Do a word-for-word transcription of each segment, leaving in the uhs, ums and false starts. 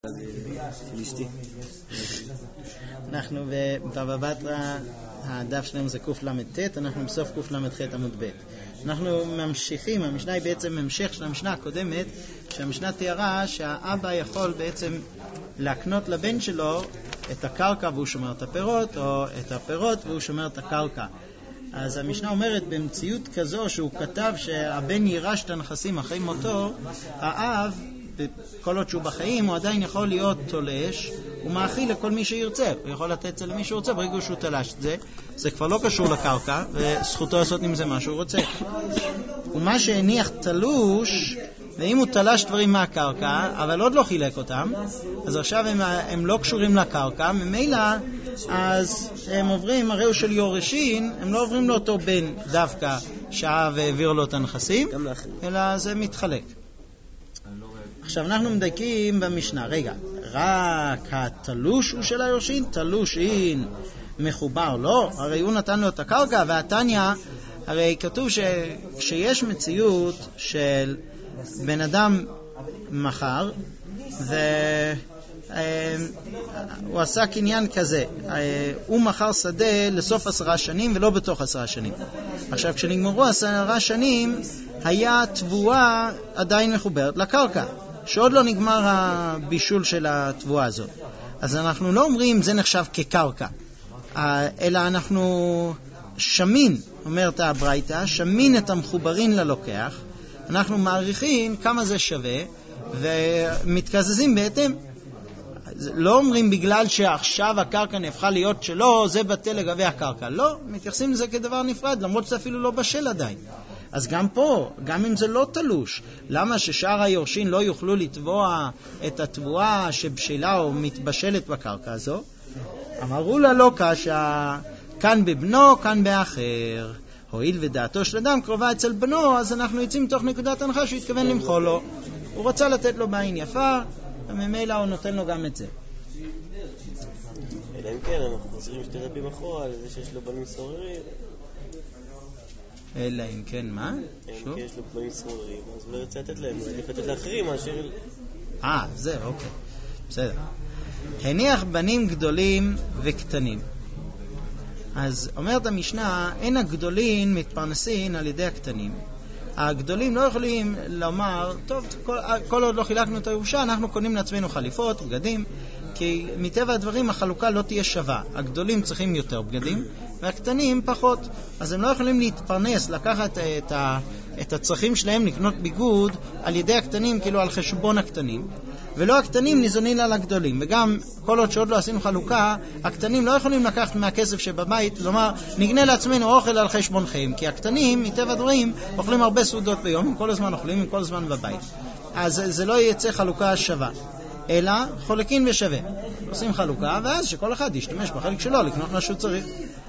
אנחנו בבבא בתרא, הדף שלנו זה קוף למד-ט, אנחנו בסוף קוף למד-ח עמוד ב'. אנחנו ממשיכים, המשנה היא בעצם המשך של המשנה הקודמת, שהמשנה תיארה שהאבא יכול בעצם להקנות לבן שלו את הקרקע והוא שומר את הפירות, או את הפירות והוא שומר את הקרקע. אז המשנה אומרת, במציאות כזו שהוא כתב שהבן יירש את הנכסים אחרי מותו, האב, כל עוד שהוא בחיים, הוא עדיין יכול להיות תולש, הוא מאכיל לכל מי שירצה, הוא יכול לתת את זה למי שרוצה, ברגע שהוא תלש את זה, זה כבר לא קשור לקרקע, וזכותו לעשות עם זה מה שהוא רוצה. ומה שהניח תלוש, ואם הוא תלש דברים מהקרקע, אבל עוד לא חילק אותם, אז עכשיו הם, הם לא קשורים לקרקע, ממילא, אז הם עוברים, הרי הוא של יורשין, הם לא עוברים לאותו בן דווקא שהאב העביר לו את הנכסים, אלא זה מתחלק. עכשיו אנחנו מדייקים במשנה, רגע, רק התלוש הוא של היורשין, תלושין מחובר לא, הרי הוא נתן לו את הקרקע, והתניה, הרי כתוב שכשיש מציאות של בן אדם מחר, והוא עשה קניין כזה, הוא מחר שדה לסוף עשרה שנים ולא בתוך עשרה שנים. עכשיו כשנגמרו עשרה שנים, היה תבואה עדיין מחוברת לקרקע, שעוד לא נגמר הבישול של התבואה הזאת. אז אנחנו לא אומרים זה נחשב כקרקע, אלא אנחנו שמין, אומרת הברייתא, שמין את המחוברין ללוקח, אנחנו מעריכים כמה זה שווה ומתקזזים בהתאם. לא אומרים בגלל שעכשיו הקרקע נהפכה להיות שלו, זה בטל לגבי הקרקע. לא, מתייחסים לזה כדבר נפרד, למרות שזה אפילו לא בשל עדיין. אז גם פה, גם אם זה לא תלוש, למה ששאר היורשין לא יוכלו לתבוע את התבואה שבשלה או מתבשלת בקרקע הזו? אמרו לה לא קשה, כאן בבנו, כאן באחר. הואיל ודעתו של אדם קרובה אצל בנו, אז אנחנו יוצאים מתוך נקודת הנחה שהוא התכוון למחול לו. הוא רוצה לתת לו בעין יפה, וממילא הוא נותן לו גם את זה. אלא אם כן, אנחנו חוזרים שתי רבים אחורה על זה שיש לו בנים סוררים. אלא אם כן, מה? אלא אם כן יש לו בנים סוררים, אז הוא לא ירצה לתת להם, הוא יעדיף לתת לאחרים מאשר... אה, זה, אוקיי. בסדר. הניח בנים גדולים וקטנים. אז אומרת המשנה, אין הגדולים מתפרנסים על ידי הקטנים. הגדולים לא יכולים לומר, טוב, כל, כל עוד לא חילקנו את הירושה, אנחנו קונים לעצמנו חליפות, בגדים, כי מטבע הדברים החלוקה לא תהיה שווה. הגדולים צריכים יותר בגדים, והקטנים פחות. אז הם לא יכולים להתפרנס, לקחת את, ה, את הצרכים שלהם, לקנות ביגוד על ידי הקטנים, כאילו על חשבון הקטנים. ולא הקטנים ניזונים על הגדולים. וגם כל עוד שעוד לא עשינו חלוקה, הקטנים לא יכולים לקחת מהכסף שבבית, לומר, נגנה לעצמנו אוכל על חשבונכם, כי הקטנים, מטבע דברים, אוכלים הרבה סעודות ביום, הם כל הזמן אוכלים, הם כל הזמן בבית. אז זה לא יצא חלוקה שווה, אלא חולקים ושווה. עושים חלוקה, ואז שכל אחד ישתמש בחלק שלו, לקנות מה שהוא צריך.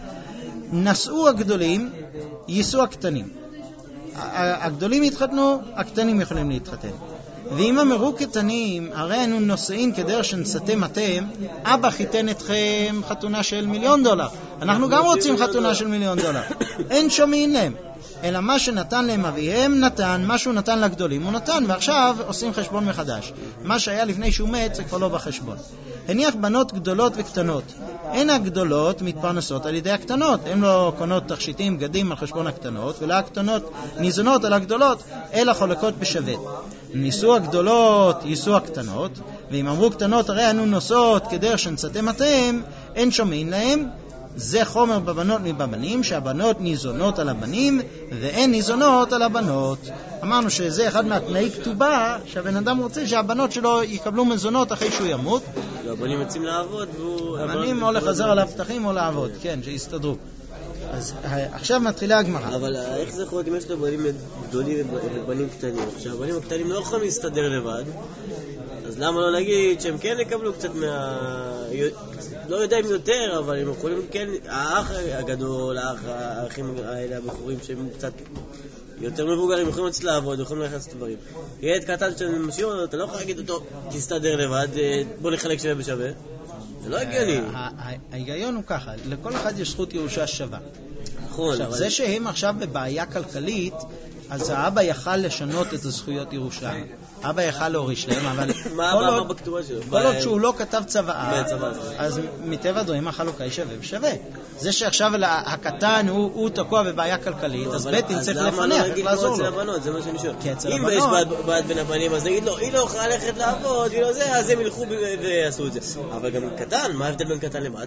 נשאו הגדולים, יישאו הקטנים. הגדולים יתחתנו, הקטנים יכולים להתחתן. ואם אמרו קטנים, הרי אנו נושאים כדרך שנסתם אתם, אבא חיתן אתכם חתונה של מיליון דולר. אנחנו גם רוצים חתונה של מיליון דולר. אין שומעים להם. אלא מה שנתן להם אביהם נתן, מה שהוא נתן לגדולים הוא נתן, ועכשיו עושים חשבון מחדש. מה שהיה לפני שהוא מת זה כבר לא בחשבון. הניח בנות גדולות וקטנות. אין הגדולות מתפרנסות על ידי הקטנות. הן לא קונות תכשיטים, בגדים על חשבון הקטנות, ולא הקטנות ניזונות על הגדולות, אלא חולקות בשווה. ניסו הגדולות, ייסו הקטנות, ואם אמרו קטנות, הרי אנו נוסעות כדרך שנסתם אתם, אין שומעים להם. זה חומר בבנות מבבנים, שהבנות ניזונות על הבנים, ואין ניזונות על הבנות. אמרנו שזה אחד מהתנאי כתובה, שהבן אדם רוצה שהבנות שלו יקבלו מזונות אחרי שהוא ימות. הבנים יוצאים לעבוד, והוא... הבנים או לחזר על הבטחים או לעבוד, כן, שיסתדרו. אז עכשיו מתחילה הגמרא. אבל איך זה יכול להיות אם יש לו בנים גדולים ובנים קטנים? כשהבנים הקטנים לא יכולים להסתדר לבד, אז למה לא להגיד שהם כן יקבלו קצת מה... לא יודע אם יותר, אבל הם יכולים כן... האח הגדול, האח, האחים האלה, הבחורים שהם קצת יותר מבוגרים, יכולים לצאת לעבוד, יכולים להכנס את דברים. ילד קטן שאני משאיר, אתה לא יכול להגיד אותו, תסתדר לבד, בוא נחלק שווה בשווה. זה לא הגיוני. ההיגיון הוא ככה, לכל אחד יש זכות ירושה שווה. נכון. עכשיו, זה שהם עכשיו בבעיה כלכלית, אז האבא יכל לשנות את הזכויות ירושה. אבא יכל להוריש להם, אבל מה מה בכתובה שלו? כל עוד שהוא לא כתב צוואה, אז מטבע הדברים החלוקה היא שווה ושווה. זה שעכשיו הקטן הוא תקוע בבעיה כלכלית, אז בית אם צריך לפנח, איך לעזור לו. זה מה שאני שואל. אם יש בעד בין הבנים, אז נגיד לו, היא לא יכולה ללכת לעבוד, היא לא זה, אז הם ילכו ויעשו את זה. אבל גם קטן, מה ההבדל בין קטן לבד?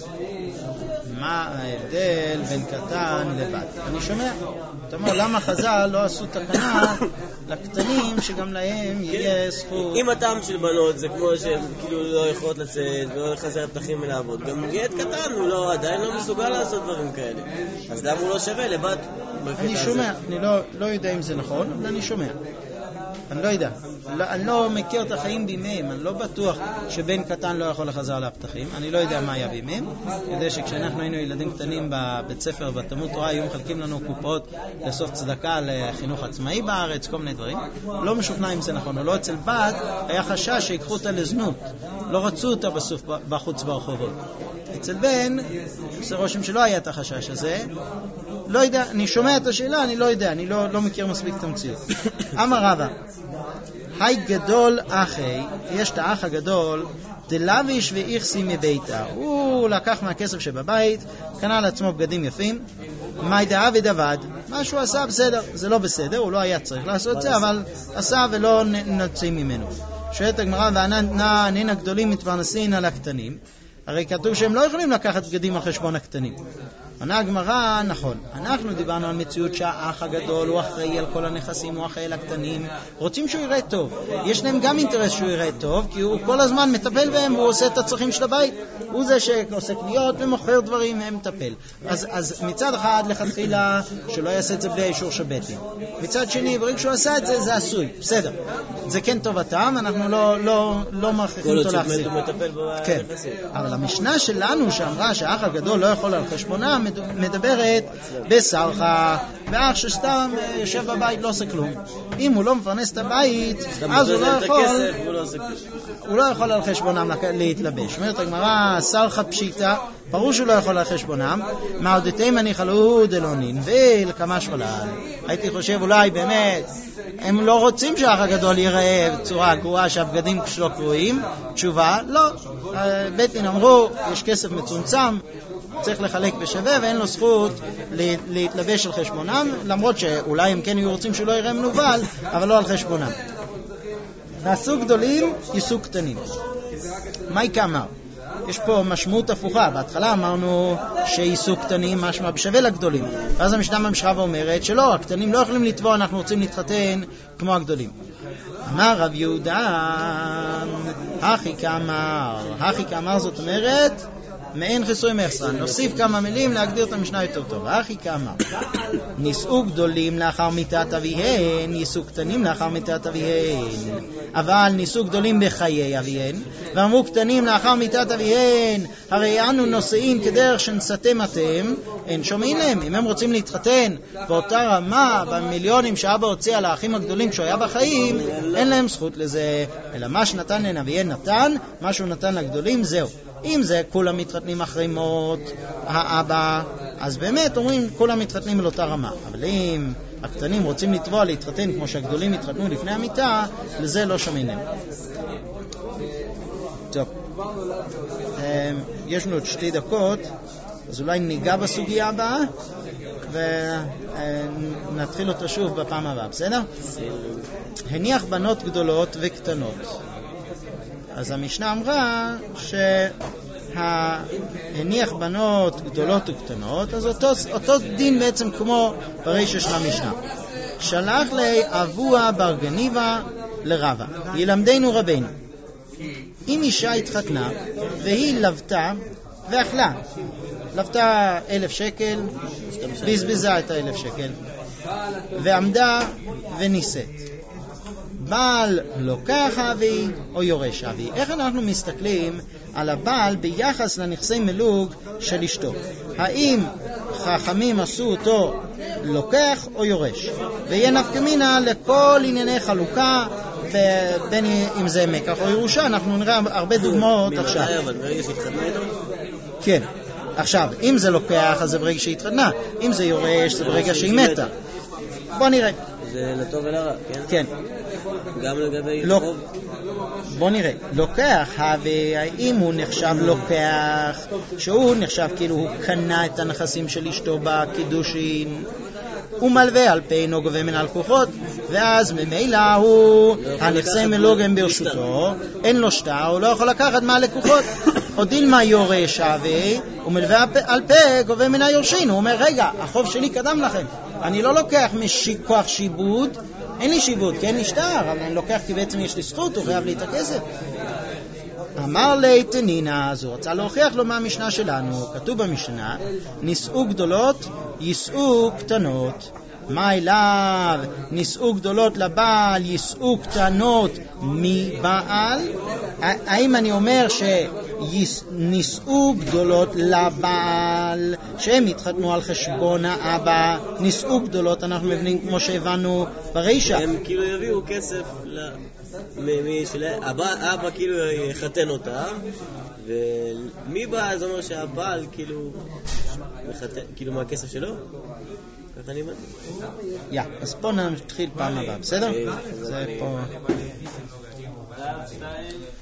מה ההבדל בין קטן לבד? אני שומע. אתה אומר, למה חז"ל לא עשו תקנה לקטנים שגם להם יהיה זכות? אם הטעם של בנות זה כמו שהם כאילו לא יכולות לצאת ולא לחזר פתחים מלעבוד, גם גט קטן הוא לא, עדיין לא מסוגל לעשות דברים כאלה. אז למה הוא לא שווה לבד? אני שומע, אני לא, לא יודע אם זה נכון, אבל אני שומע. אני לא יודע, לא, אני לא מכיר את החיים בימיהם, אני לא בטוח שבן קטן לא יכול לחזר לפתחים, אני לא יודע מה היה בימיהם. אני יודע שכשאנחנו היינו ילדים קטנים בבית ספר בתלמוד תורה, היו מחלקים לנו קופות לסוף צדקה לחינוך עצמאי בארץ, כל מיני דברים. לא משוכנע אם זה נכון או לא. אצל בת היה חשש שיקחו אותה לזנות, לא רצו אותה בסוף בחוץ ברחובות. אצל בן, זה רושם שלא היה את החשש הזה. לא יודע, אני שומע את השאלה, אני לא יודע, אני לא, לא מכיר מספיק את המציאות. אמר רבא, היי גדול אחי, יש את האח הגדול, דלביש ואיכסי מביתה. הוא לקח מהכסף שבבית, קנה לעצמו בגדים יפים, מי דעה ודבד, מה שהוא עשה בסדר, זה לא בסדר, הוא לא היה צריך לעשות זה, אבל עשה ולא נוצאים ממנו. שואלת הגמרא, והענן הגדולים מתפרנסים על הקטנים, הרי כתוב שהם לא יכולים לקחת בגדים על חשבון הקטנים. עונה הגמרא, נכון, אנחנו דיברנו על מציאות שהאח הגדול הוא אחראי על כל הנכסים, הוא אחראי על הקטנים, רוצים שהוא יראה טוב. יש להם גם אינטרס שהוא יראה טוב, כי הוא כל הזמן מטפל בהם, הוא עושה את הצרכים של הבית, הוא זה שעושה קניות ומוכר דברים, הם מטפל. אז, אז מצד אחד לכתחילה שלא יעשה את זה בלי האישור של בית דין. מצד שני, ברגע שהוא עשה את זה, זה עשוי, בסדר. זה כן טובתם, אנחנו לא, לא, לא מרחיקים אותו להחזיר. כן. אבל המשנה שלנו שאמרה שהאח הגדול לא יכול על חשבונה, מדברת בסרחה, באח שסתם יושב בבית לא עושה כלום. אם הוא לא מפרנס את הבית, אז הוא לא יכול, הוא לא יכול על חשבונם להתלבש. אומרת הגמרא, סרחה פשיטה, ברור שהוא לא יכול על חשבונם, מעודתים אני חלו דלונין, ולכמה שולל. הייתי חושב אולי באמת, הם לא רוצים שהאח הגדול ייראה בצורה גרועה שהבגדים שלו קרועים. תשובה, לא. בית דין אמרו, יש כסף מצומצם, צריך לחלק בשווה ואין לו זכות להתלבש על חשבונם, למרות שאולי הם כן יהיו רוצים שהוא לא יראה מנובל, אבל לא על חשבונם. נעשו גדולים, יישאו קטנים. מה יקאמר? יש פה משמעות הפוכה. בהתחלה אמרנו שיישאו קטנים משמע בשווה לגדולים, ואז המשנה ממשיכה ואומרת שלא, הקטנים לא יכולים לתבוע, אנחנו רוצים להתחתן כמו הגדולים. אמר רב יהודה, הכי כאמר, הכי כאמר זאת אומרת מעין חיסוי מחסרן. נוסיף כמה מילים להגדיר את המשנה יותר טוב. הכי כאמר, נישאו גדולים לאחר מיתת אביהן, נישאו קטנים לאחר מיתת אביהן. אבל נישאו גדולים בחיי אביהן, ואמרו קטנים לאחר מיתת אביהן, הרי אנו נושאים כדרך שנסתם אתם, אין שומעים להם. אם הם רוצים להתחתן באותה רמה, במיליונים שאבא הוציא על האחים הגדולים כשהוא היה בחיים, אין להם זכות לזה. אלא מה שנתן להם אביהן נתן, מה שהוא נתן לגדולים זהו. אם זה כולם מתחתנים אחרי מות האבא, אז באמת אומרים כולם מתחתנים על אותה רמה. אבל אם הקטנים רוצים לתבוע להתחתן כמו שהגדולים התחתנו לפני המיטה, לזה לא שומעים להם. טוב, יש לנו עוד שתי דקות, אז אולי ניגע בסוגיה הבאה ונתחיל אותה שוב בפעם הבאה, בסדר? הניח בנות גדולות וקטנות. אז המשנה אמרה שהניח בנות גדולות וקטנות, אז אותו, אותו דין בעצם כמו ברישא של המשנה. שלח לי אבוה בר גניבה לרבה, ילמדנו רבנו. אם אישה התחתנה והיא לבתה ואכלה, לבתה אלף שקל, בזבזה את האלף שקל, ועמדה וניסית. בעל לוקח אבי או יורש אבי. איך אנחנו מסתכלים על הבעל ביחס לנכסי מלוג של אשתו? האם חכמים עשו אותו לוקח או יורש? ויהיה נפקא מינה לכל ענייני חלוקה, בין אם זה מקח או ירושה. אנחנו נראה הרבה דוגמאות עכשיו. אבל ברגע שהתחתנה איתו? כן. עכשיו, אם זה לוקח אז זה ברגע שהיא התחתנה, אם זה יורש זה ברגע שהיא מתה. בוא נראה. זה לטוב ולרע, כן? כן. גם לגבי לא, חוב? בוא נראה. לוקח, האם הוא נחשב לוקח, שהוא נחשב כאילו הוא קנה את הנכסים של אשתו בקידושין, הוא מלווה על פינו גובה מן הלקוחות, ואז ממילא הוא, הנכסי מלוגם ברשותו, אין לו שטר, הוא לא יכול לקחת מהלקוחות. או דילמה יורש שווה, הוא מלווה על פה גובה מן היורשין. הוא אומר, רגע, החוב שלי קדם לכם, אני לא לוקח מכוח שיבוד, אין לי שיבוד, כי אין לי שטר, אבל אני לוקח כי בעצם יש לי זכות, הוא חייב לי את הכסף. אמר לי תנינה, אז הוא רצה להוכיח לו מהמשנה שלנו, כתוב במשנה, נישאו גדולות, יישאו קטנות. מה אליו? נישאו גדולות לבעל, יישאו קטנות מבעל? האם אני אומר שנישאו גדולות לבעל, שהם התחתנו על חשבון האבא, נישאו גדולות, אנחנו מבינים כמו שהבנו ברישה. הם כאילו יביאו כסף ממי שלהם, אבא כאילו יחתן אותה, ומי בא? זה אומר שהבעל כאילו מחתן, כאילו מהכסף שלו? ככה אני אומר. יא, אז פה נתחיל פעם הבאה, בסדר? זה פה...